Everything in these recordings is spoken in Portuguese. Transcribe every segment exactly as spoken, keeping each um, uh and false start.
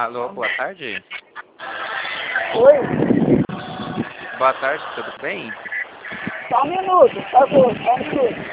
Alô, boa tarde. Oi? Boa tarde, tudo bem? Só um minuto, por favor, só um minuto.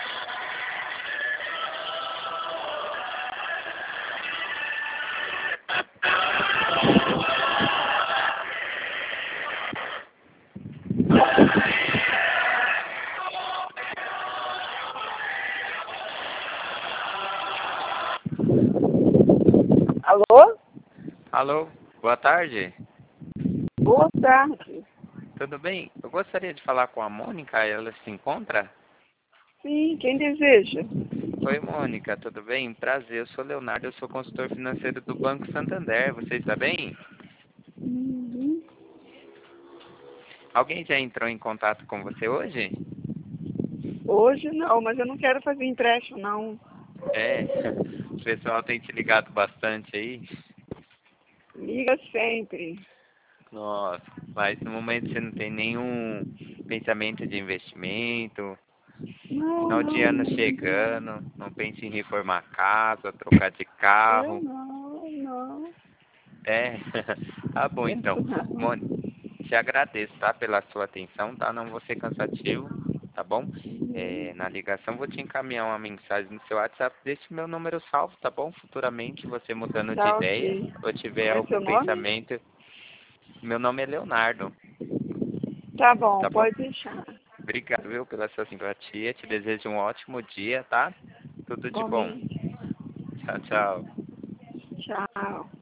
Alô? Alô, boa tarde. Boa tarde. Tudo bem? Eu gostaria de falar com a Mônica, ela se encontra? Sim, quem deseja? Oi, Mônica, tudo bem? Prazer, eu sou Leonardo, eu sou consultor financeiro do Banco Santander, você está bem? Uhum. Alguém já entrou em contato com você hoje? Hoje não, mas eu não quero fazer empréstimo, não. É, o pessoal tem te ligado bastante aí. Liga sempre. Nossa, mas no momento você não tem nenhum pensamento de investimento, Não, final de não, ano não. chegando, não pense em reformar a casa, trocar de Eu carro. não, não. É, tá bom então. Penso não. Mônica, te agradeço, tá, pela sua atenção, tá? Não vou ser cansativo, tá bom? Uhum. É, na ligação vou te encaminhar uma mensagem no seu WhatsApp, deixe meu número salvo, tá bom? Futuramente você mudando de Tá ideia ok. ou tiver Como é algum seu nome? pensamento, meu nome é Leonardo, Tá bom, tá bom? pode deixar. Obrigado, viu, pela sua simpatia, te desejo um ótimo dia, tá? Tudo de bom. Igualmente. Tchau, tchau. Tchau.